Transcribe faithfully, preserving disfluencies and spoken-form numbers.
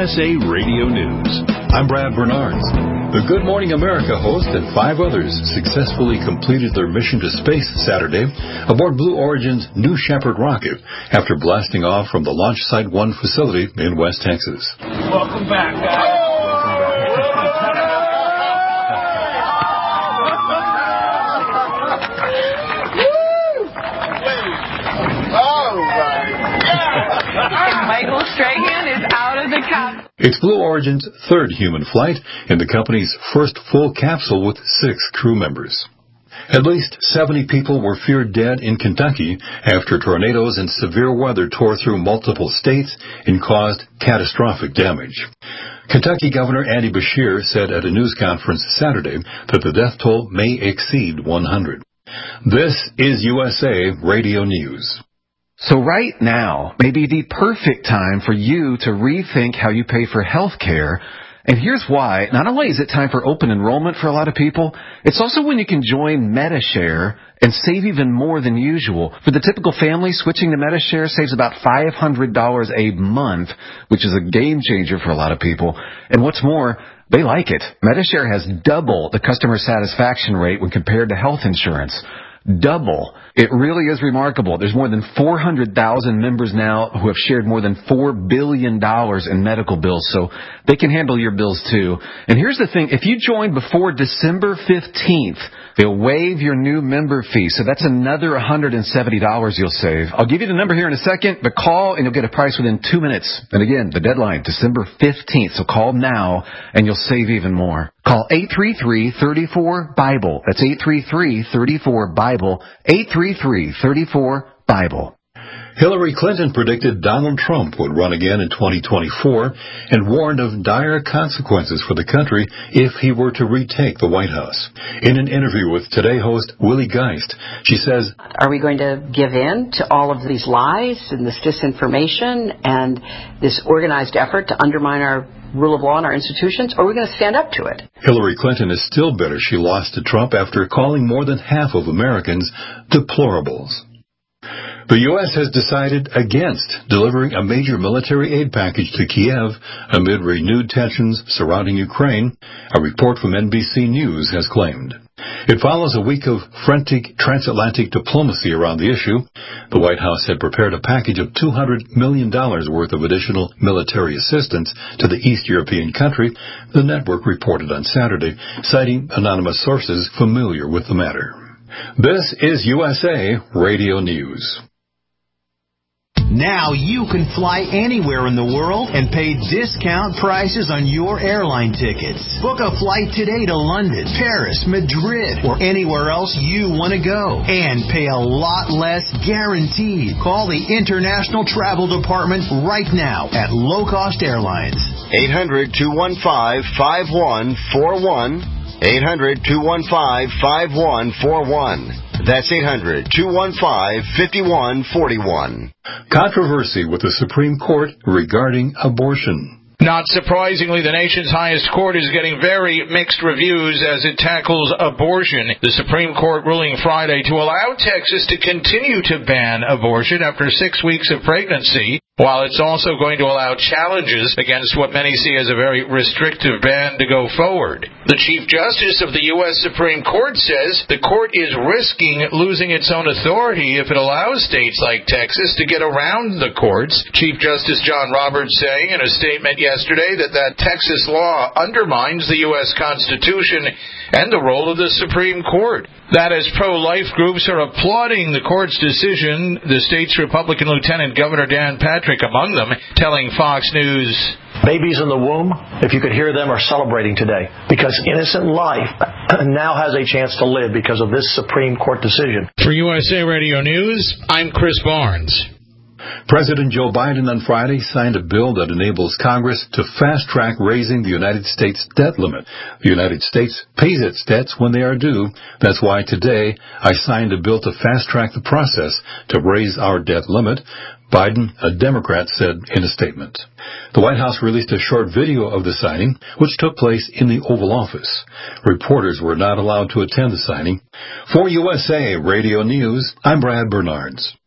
S A Radio News. I'm Brad Bernards. The Good Morning America host and five others successfully completed their mission to space Saturday aboard Blue Origin's New Shepard rocket after blasting off from the Launch Site one facility in West Texas. Welcome back, guys. Michael Strahan is out of the cap. It's Blue Origin's third human flight and the company's first full capsule with six crew members. At least seventy people were feared dead in Kentucky after tornadoes and severe weather tore through multiple states and caused catastrophic damage. Kentucky Governor Andy Beshear said at a news conference Saturday that the death toll may exceed one hundred. This is U S A Radio News. So right now may be the perfect time for you to rethink how you pay for health care. And here's why. Not only is it time for open enrollment for a lot of people, it's also when you can join Medi-Share and save even more than usual. For the typical family, switching to Medi-Share saves about five hundred dollars a month, which is a game changer for a lot of people. And what's more, they like it. Medi-Share has double the customer satisfaction rate when compared to health insurance. Double. It really is remarkable. There's more than four hundred thousand members now who have shared more than four billion dollars in medical bills, so they can handle your bills too. And here's the thing, if you join before December fifteenth, they'll waive your new member fee, so that's another one hundred seventy dollars you'll save. I'll give you the number here in a second, but call and you'll get a price within two minutes. And again, the deadline, December fifteenth, so call now and you'll save even more. Call eight three three, three four, BIBLE. That's eight three three, three four, BIBLE. eight three three, three four, BIBLE. Hillary Clinton predicted Donald Trump would run again in twenty twenty-four and warned of dire consequences for the country if he were to retake the White House. In an interview with Today host Willie Geist, she says, "Are we going to give in to all of these lies and this disinformation and this organized effort to undermine our rule of law and our institutions, or are we going to stand up to it?" Hillary Clinton is still bitter she lost to Trump after calling more than half of Americans deplorables. The U S has decided against delivering a major military aid package to Kiev amid renewed tensions surrounding Ukraine, a report from N B C News has claimed. It follows a week of frantic transatlantic diplomacy around the issue. The White House had prepared a package of two hundred million dollars worth of additional military assistance to the East European country, the network reported on Saturday, citing anonymous sources familiar with the matter. This is U S A Radio News. Now you can fly anywhere in the world and pay discount prices on your airline tickets. Book a flight today to London, Paris, Madrid, or anywhere else you want to go. And pay a lot less guaranteed. Call the International Travel Department right now at Low Cost Airlines. eight hundred, two one five, five one four one. eight hundred, two one five, five one four one. That's eight hundred, two one five, five one four one. Controversy with the Supreme Court regarding abortion. Not surprisingly, the nation's highest court is getting very mixed reviews as it tackles abortion. The Supreme Court ruling Friday to allow Texas to continue to ban abortion after six weeks of pregnancy, while it's also going to allow challenges against what many see as a very restrictive ban to go forward. The Chief Justice of the U S Supreme Court says the court is risking losing its own authority if it allows states like Texas to get around the courts. Chief Justice John Roberts saying in a statement yesterday that that Texas law undermines the U S Constitution and the role of the Supreme Court. That as pro-life groups are applauding the court's decision, the state's Republican Lieutenant Governor Dan Patrick among them, telling Fox News, "Babies in the womb, if you could hear them, are celebrating today because innocent life now has a chance to live because of this Supreme Court decision." For U S A Radio News, I'm Chris Barnes. President Joe Biden on Friday signed a bill that enables Congress to fast-track raising the United States debt limit. The United States pays its debts when they are due. That's why today I signed a bill to fast-track the process to raise our debt limit, Biden, a Democrat, said in a statement. The White House released a short video of the signing, which took place in the Oval Office. Reporters were not allowed to attend the signing. For U S A Radio News, I'm Brad Bernards.